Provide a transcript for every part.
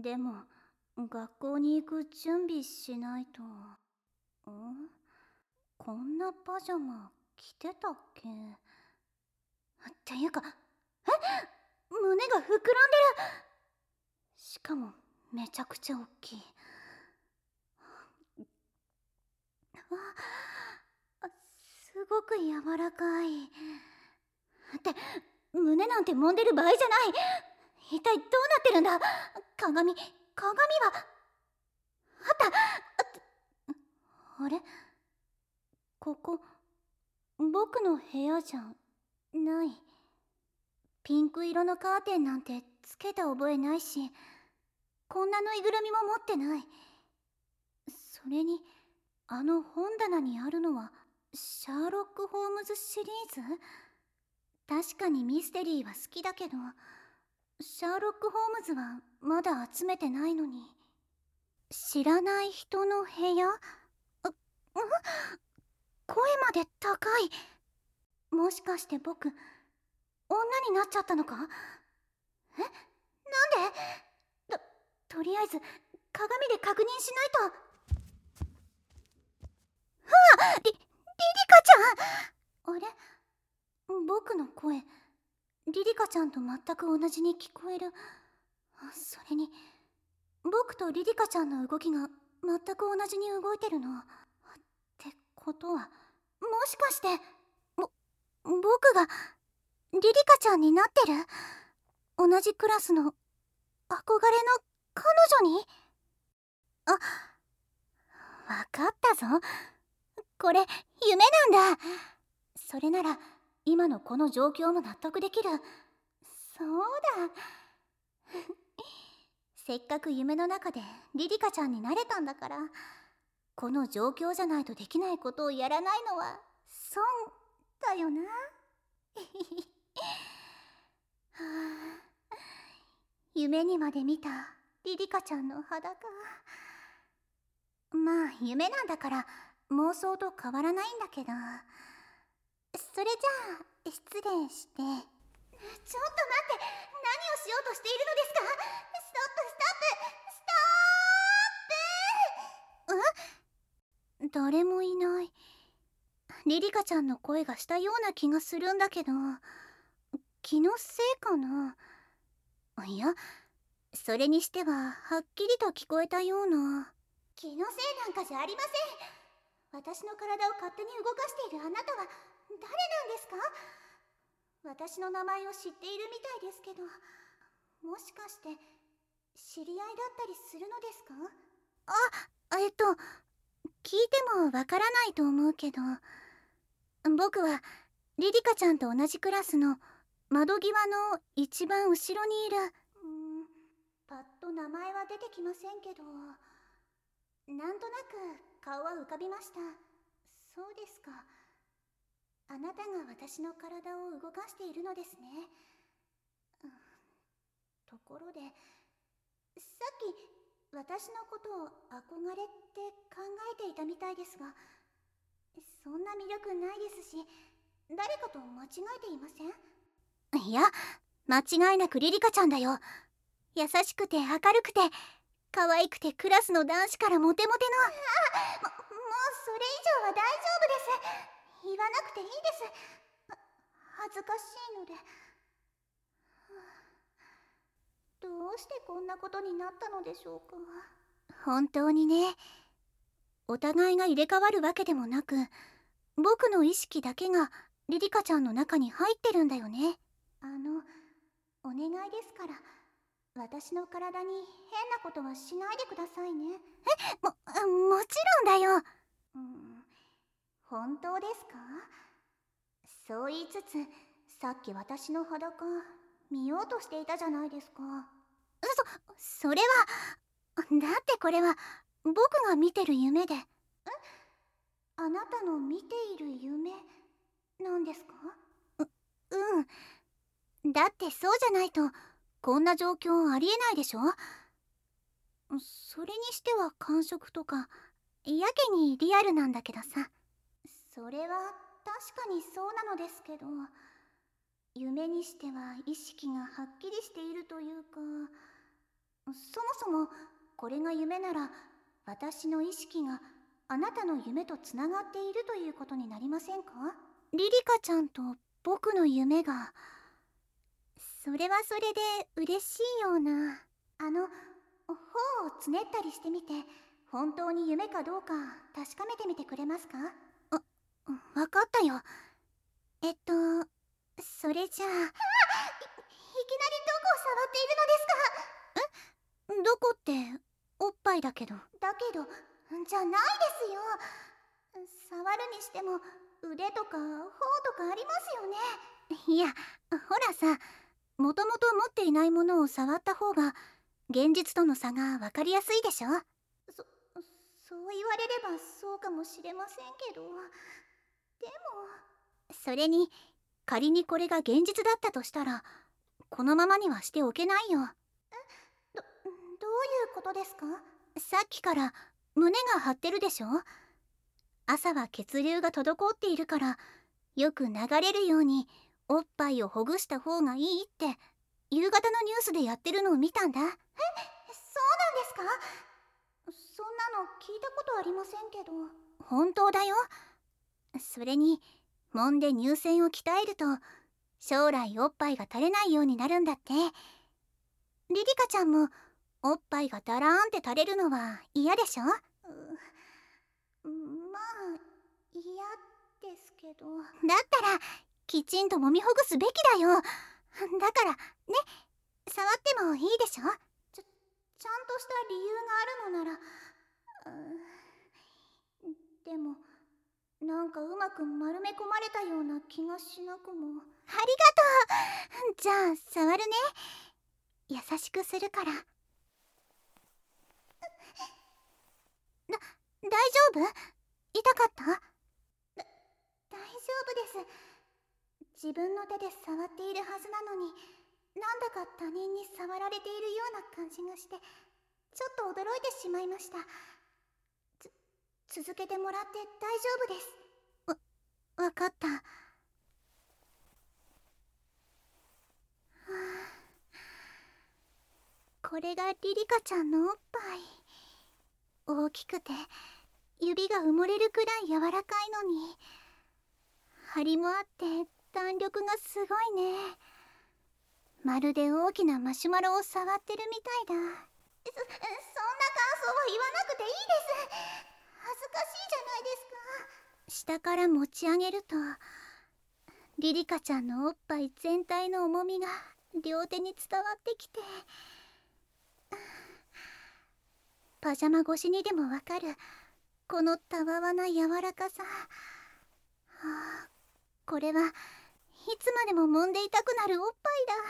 でも学校に行く準備しないと。こんなパジャマ着てたっけ？っていうか、胸が膨らんでる。しかもめちゃくちゃ大きい。すごく柔らかい。って胸なんて揉んでる場合じゃない。一体どうなってるんだ。鏡はあった。あれ、ここ僕の部屋じゃない。ピンク色のカーテンなんてつけた覚えないし、こんなぬいぐるみも持ってない。それにあの本棚にあるのはシャーロック・ホームズシリーズ。確かにミステリーは好きだけど、シャーロック・ホームズはまだ集めてないのに。知らない人の部屋？声まで高い。もしかして僕、女になっちゃったのか？なんで？とりあえず鏡で確認しないと。リリカちゃん！あれ、僕の声、リリカちゃんと全く同じに聞こえる。それに僕とリリカちゃんの動きが全く同じに動いてるの。ってことは、もしかして僕がリリカちゃんになってる？同じクラスの憧れの彼女に？わかったぞ。これ夢なんだ。それなら今のこの状況も納得できる。そうだ。せっかく夢の中でリリカちゃんになれたんだから、この状況じゃないとできないことをやらないのは損だよな。夢にまで見たリリカちゃんの裸。まあ夢なんだから妄想と変わらないんだけど。それじゃあ失礼して。ちょっと待って、何をしようとしているのですか？ストップ！誰もいない。リリカちゃんの声がしたような気がするんだけど、気のせいかな。いや、それにしてははっきりと聞こえたような。気のせいなんかじゃありません。私の体を勝手に動かしているあなたは誰なんですか？私の名前を知っているみたいですけど、もしかして知り合いだったりするのですか？聞いてもわからないと思うけど、僕はリリカちゃんと同じクラスの窓際の一番後ろにいる。パッと名前は出てきませんけど、なんとなく顔は浮かびました。そうですか。あなたが私の体を動かしているのですね。ところで、さっき私のことを憧れって考えていたみたいですが、そんな魅力ないですし、誰かと間違えていません？いや、間違いなくリリカちゃんだよ。優しくて明るくて可愛くてクラスの男子からモテモテの。もうそれ以上は大丈夫です。言わなくていいです。恥ずかしいので。どうしてこんなことになったのでしょうか。本当にね。お互いが入れ替わるわけでもなく、僕の意識だけがリリカちゃんの中に入ってるんだよね。お願いですから、私の体に変なことはしないでくださいね。もちろんだよ。本当ですか？そう言いつつ、さっき私の裸見ようとしていたじゃないですか。それは、だってこれは僕が見てる夢で。あなたの見ている夢なんですか？だってそうじゃないとこんな状況ありえないでしょ。それにしては感触とかやけにリアルなんだけどさ。それは確かにそうなのですけど、夢にしては意識がはっきりしているというか、そもそもこれが夢なら、私の意識があなたの夢とつながっているということになりませんか？リリカちゃんと僕の夢が。それはそれで嬉しいような。頬をつねったりしてみて、本当に夢かどうか確かめてみてくれますか？わかったよ。それじゃあ。いきなりどこを触っているのですか？どこっておっぱいだけど。だけどじゃないですよ。触るにしても腕とか頬とかありますよね。いや、ほらさ、もともと持っていないものを触った方が現実との差が分かりやすいでしょ。そう言われればそうかもしれませんけど、でも。それに仮にこれが現実だったとしたら、このままにはしておけないよ。どういうことですか？さっきから胸が張ってるでしょ。朝は血流が滞っているから、よく流れるようにおっぱいをほぐした方がいいって夕方のニュースでやってるのを見たんだ。そうなんですか？そんなの聞いたことありませんけど。本当だよ。それに揉んで乳腺を鍛えると将来おっぱいが垂れないようになるんだって。リリカちゃんもおっぱいがダラーンって垂れるのは嫌でしょ？まあ嫌ですけど。だったらきちんと揉みほぐすべきだよ。だからね、触ってもいいでしょ？ちゃんとした理由があるのなら。でもなんかうまく丸め込まれたような気がしなくも。ありがとう。じゃあ触るね。優しくするから。大丈夫？痛かった？大丈夫です。自分の手で触っているはずなのに、なんだか他人に触られているような感じがして、ちょっと驚いてしまいました。続けてもらって大丈夫です。わかった。これがリリカちゃんのおっぱい。大きくて指が埋もれるくらい柔らかいのに、張りもあって弾力がすごいね。まるで大きなマシュマロを触ってるみたいだ。そんな感想は言わなくていいです。恥ずかしいじゃないですか。下から持ち上げるとリリカちゃんのおっぱい全体の重みが両手に伝わってきて、パジャマ越しにでもわかるこのたわわな柔らかさ。これはいつまでも揉んでいたくなるおっぱいだ。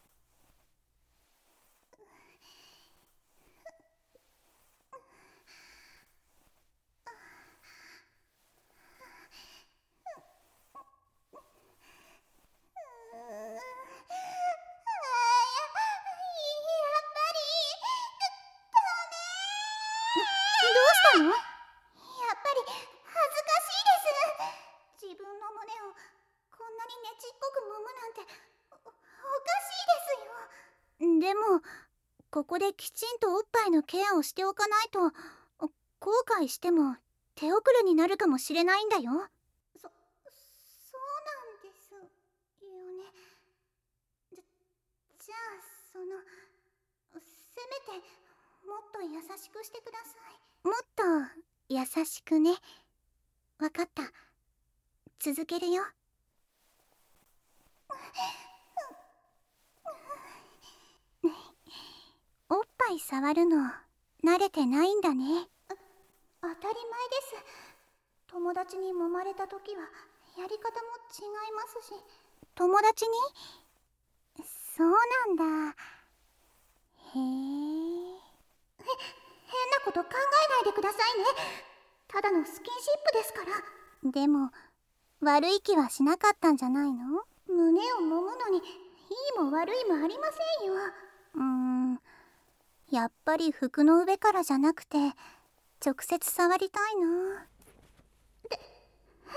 どうしたの？やっぱり恥ずかしいです。自分の胸をこんなにねちっこく揉むなんておかしいですよ。でもここできちんとおっぱいのケアをしておかないと、後悔しても手遅れになるかもしれないんだよ。そうなんですよね。じゃあせめてもっと優しくしてください。もっと優しくね。わかった。続けるよ。おっぱい触るの慣れてないんだね。当たり前です。友達に揉まれた時はやり方も違いますし。友達に？そうなんだ。へえ。変なこと考えないでくださいね。ただのスキンシップですから。でも悪い気はしなかったんじゃないの？胸を揉むのにいいも悪いもありませんよ。やっぱり服の上からじゃなくて直接触りたいな。なんでパ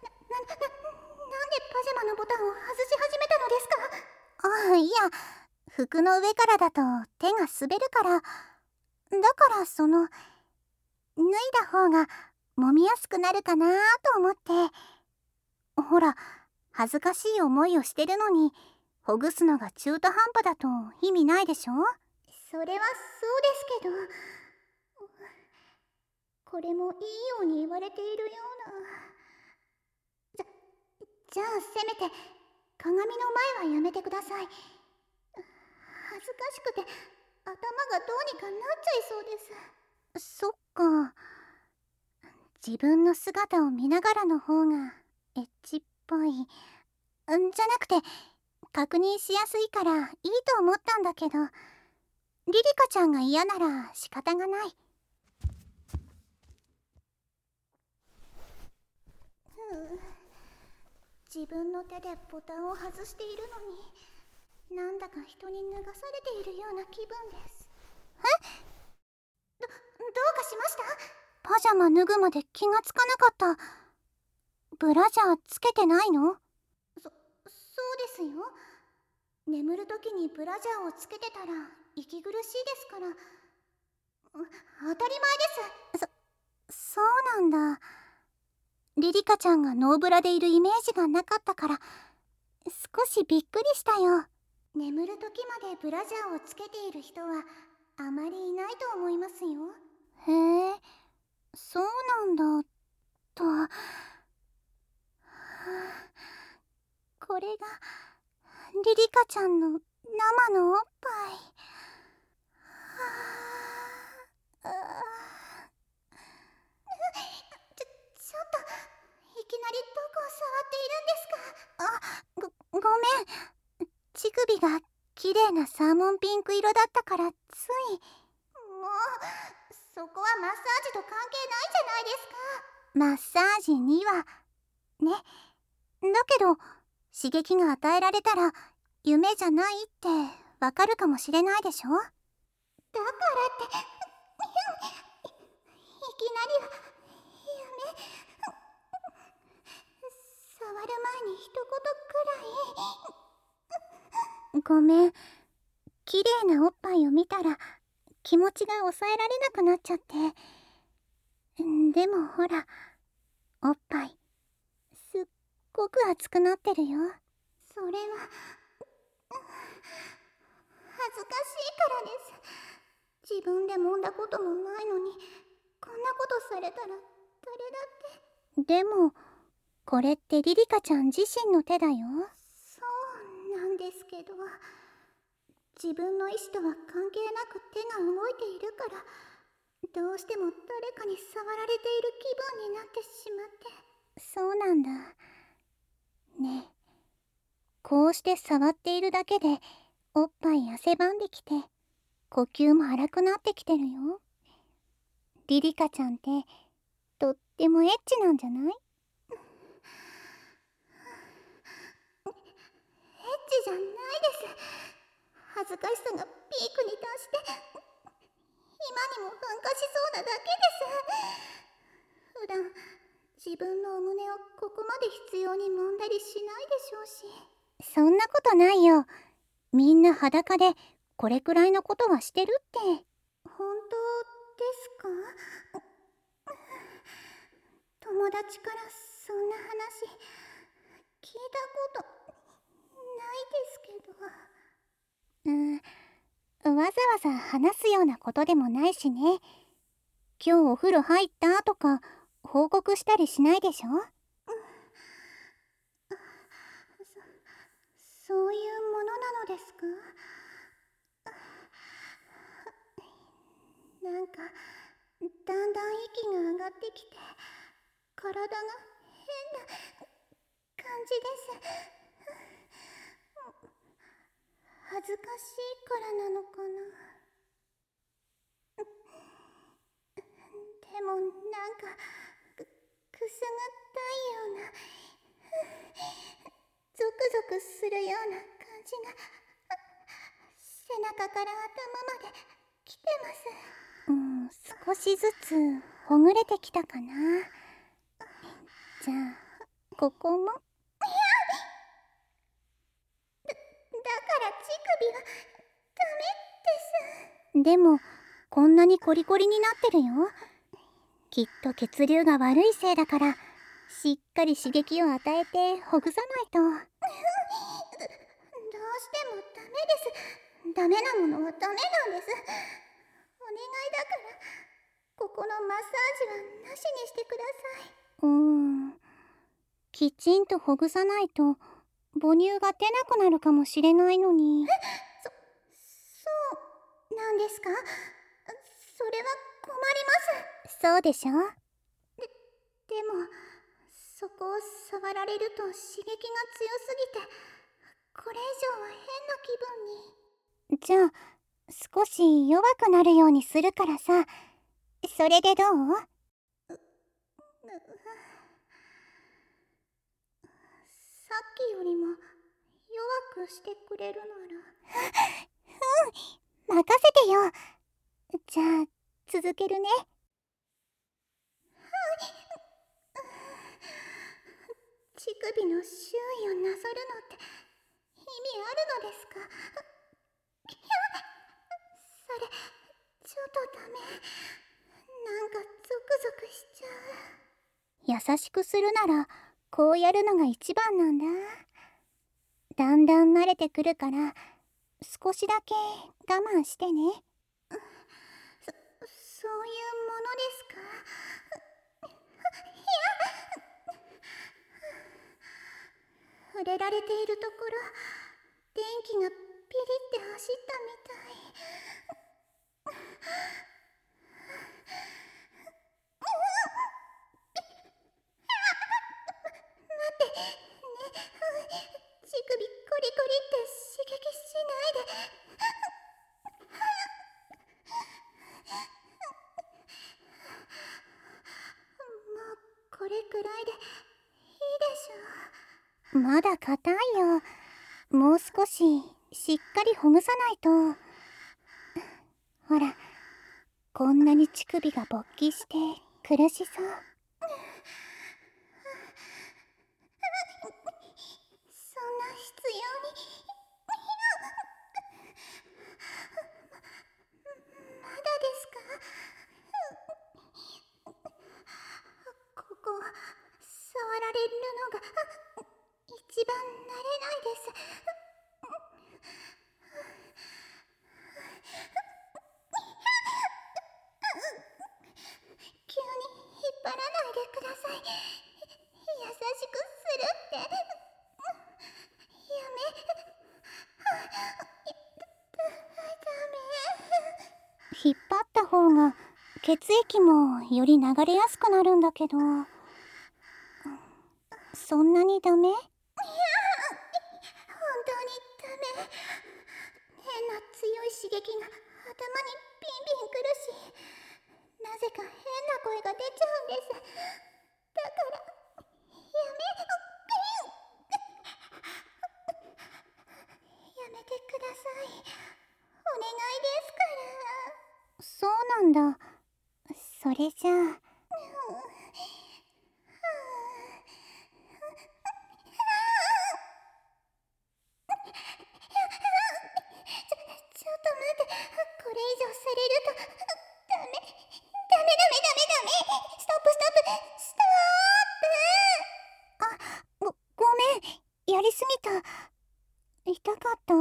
ジャマのボタンを外し始めたのですか？いや、 服の上からだと手が滑るから、だから脱いだ方が揉みやすくなるかなと思って。ほら、恥ずかしい思いをしてるのにほぐすのが中途半端だと意味ないでしょ。それはそうですけど、これもいいように言われているような。じゃあせめて鏡の前はやめてください。恥ずかしくて頭がどうにかなっちゃいそうです。そっか、自分の姿を見ながらの方がエッチっぽい。じゃなくて確認しやすいからいいと思ったんだけど、リリカちゃんが嫌なら仕方がない。自分の手でボタンを外しているのに、なんだか人に脱がされているような気分です。どうかしました？パジャマ脱ぐまで気がつかなかった。ブラジャーつけてないの？そうですよ。眠るときにブラジャーをつけてたら息苦しいですから。当たり前です。そうなんだ。リリカちゃんがノーブラでいるイメージがなかったから少しびっくりしたよ。眠るときまでブラジャーをつけている人はあまりいないと思いますよ。へえ、そうなんだと。これがリリカちゃんの生のおっぱい。ちょっといきなりどこを触っているんですか？ごめん。乳首が綺麗なサーモンピンク色だったからつい。もうそこはマッサージと関係ないじゃないですか。マッサージにはね。だけど刺激が与えられたら夢じゃないってわかるかもしれないでしょ。だからっていきなりは夢。触る前に一言くらい。ごめん、綺麗なおっぱいを見たら気持ちが抑えられなくなっちゃって。でもほら、おっぱいすっごく熱くなってるよ。それは恥ずかしいからです。自分で揉んだこともないのにこんなことされたら誰だって。でもこれってリリカちゃん自身の手だよ。そうなんですけど、自分の意思とは関係なく手が動いているから、どうしても誰かに触られている気分になってしまって。そうなんだね。こうして触っているだけでおっぱい汗ばんできて呼吸も荒くなってきてるよ。リリカちゃんってとってもエッチなんじゃない？エッチじゃないです。恥ずかしさがピークに達して今にも噴火しそうなだけです。普段自分のお胸をここまで必要に揉んだりしないでしょうし。そんなことないよ。みんな裸でこれくらいのことはしてるって。本当ですか？友達からそんな話聞いたことないですけど。わざわざ話すようなことでもないしね。今日お風呂入ったとか報告したりしないでしょ。そういうものなのですか？なんかだんだん息が上がってきて体が変な感じです。恥ずかしいからなのかな。でもなんかくすぐったいような、ゾクゾクするような感じが背中から頭まで来てます。少しずつほぐれてきたかな。じゃあここも。だから乳首はです。でもこんなにコリコリになってるよ。きっと血流が悪いせいだから、しっかり刺激を与えてほぐさないと。どうしてもダメです。ダメなものはダメなんです。お願いだから、ここのマッサージはなしにしてください。きちんとほぐさないと母乳が出なくなるかもしれないのに。そうなんですか？それは困ります。そうでしょ？でもそこを触られると刺激が強すぎて、これ以上は変な気分に。じゃあ少し弱くなるようにするからさ。それでどう？さっきよりも弱くしてくれるなら。任せてよ。じゃあ続けるね。乳首の周囲をなぞるのって意味あるのですか？それちょっとダメ。なんかゾクゾクしちゃう。優しくするならこうやるのが一番なんだ。だんだん慣れてくるから少しだけ我慢してね。そういうものですか？触れられているところ、電気がピリって走ったみたい。待ってね。乳首コリコリって刺激しないで。もうこれくらいでいいでしょう。まだ硬いよ。もう少ししっかりほぐさないと。ほら、こんなに乳首が勃起して苦しそう。そんな必要に。まだですか？ここ触られるのが一番慣れないです。急に引っ張らないでください。優しくするって。やめ。引っ張った方が血液もより流れやすくなるんだけど、そんなにダメ？本当にダメ。変な強い刺激が頭にビンビンくるし、なぜか変な声が出ちゃうんです。だからやめてください。お願いですから。そうなんだ。それじゃあ。ちょっと待って。これ以上されるとダメ。ダメダメダメダメ。ストップストップストップ。ごめん。やりすぎた。痛かった？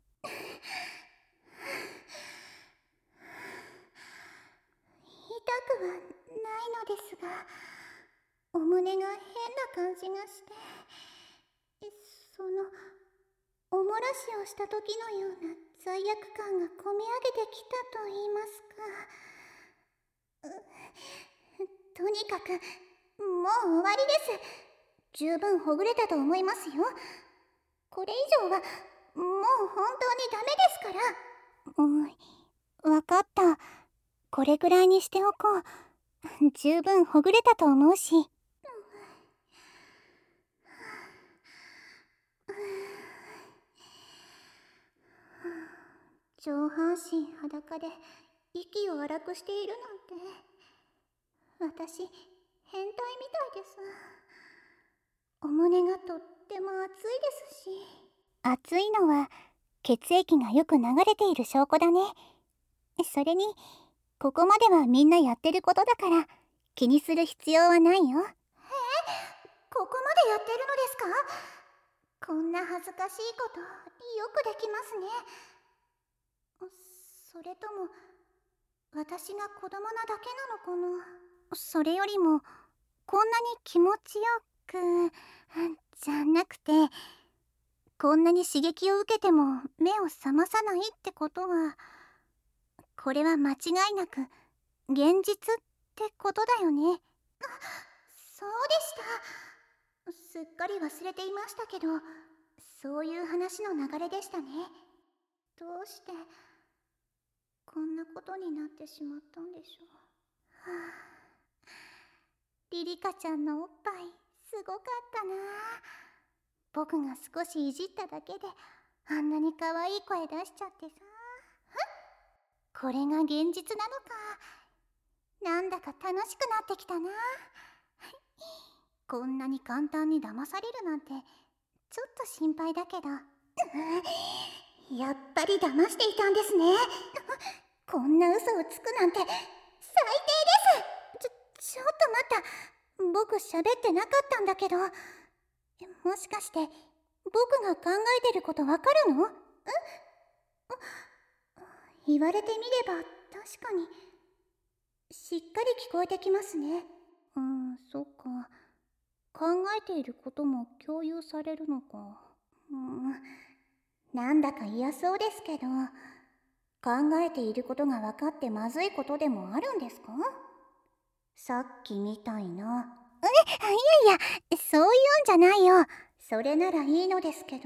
痛くはないのですが、お胸が変な感じがして、そのおもらしをした時のような罪悪感がこみ上げてきたと言いますか。とにかくもう終わりです。十分ほぐれたと思いますよ。これ以上はもう本当にダメですから。わかった。これぐらいにしておこう。十分ほぐれたと思うし。上半身裸で息を荒くしているなんて、私変態みたいです。お胸がとっても熱いですし。熱いのは血液がよく流れている証拠だね。それにここまではみんなやってることだから気にする必要はないよ。ここまでやってるのですか？こんな恥ずかしいことよくできますね。それとも私が子供なだけなのかな。それよりもこんなに気持ちよくじゃなくて、こんなに刺激を受けても目を覚まさないってことは、これは間違いなく現実ってことだよね。そうでした。すっかり忘れていましたけど、そういう話の流れでしたね。どうしてこんなことになってしまったんでしょう。リリカちゃんのおっぱいすごかったな。僕が少しいじっただけであんなに可愛い声出しちゃってさ。これが現実なのか。なんだか楽しくなってきたな。こんなに簡単に騙されるなんてちょっと心配だけど。やっぱり騙していたんですね。こんな嘘をつくなんて最低です。ちょっと待った。僕喋ってなかったんだけど、もしかして僕が考えてることわかるの？言われてみれば確かにしっかり聞こえてきますね。そっか。考えていることも共有されるのか。なんだか嫌そうですけど、考えていることが分かってまずいことでもあるんですか？さっきみたいな。いやいや、そういうんじゃないよ。それならいいのですけど。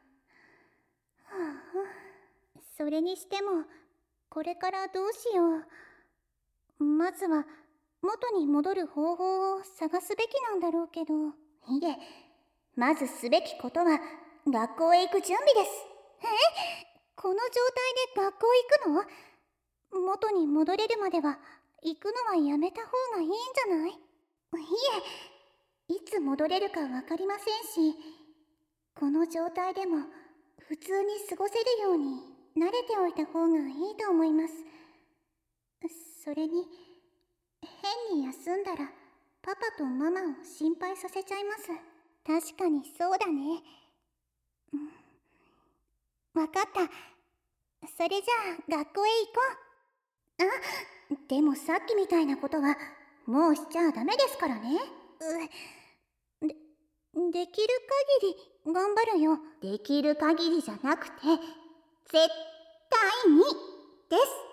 それにしてもこれからどうしよう。まずは元に戻る方法を探すべきなんだろうけど。いえ、まずすべきことは学校へ行く準備です。この状態で学校行くの？元に戻れるまでは行くのはやめた方がいいんじゃない？いえ、いつ戻れるかわかりませんし、この状態でも普通に過ごせるように慣れておいた方がいいと思います。それに変に休んだらパパとママを心配させちゃいます。確かにそうだね。わかった。それじゃあ学校へ行こう。でもさっきみたいなことはもうしちゃダメですからね。できる限り頑張るよ。できる限りじゃなくて絶対にです。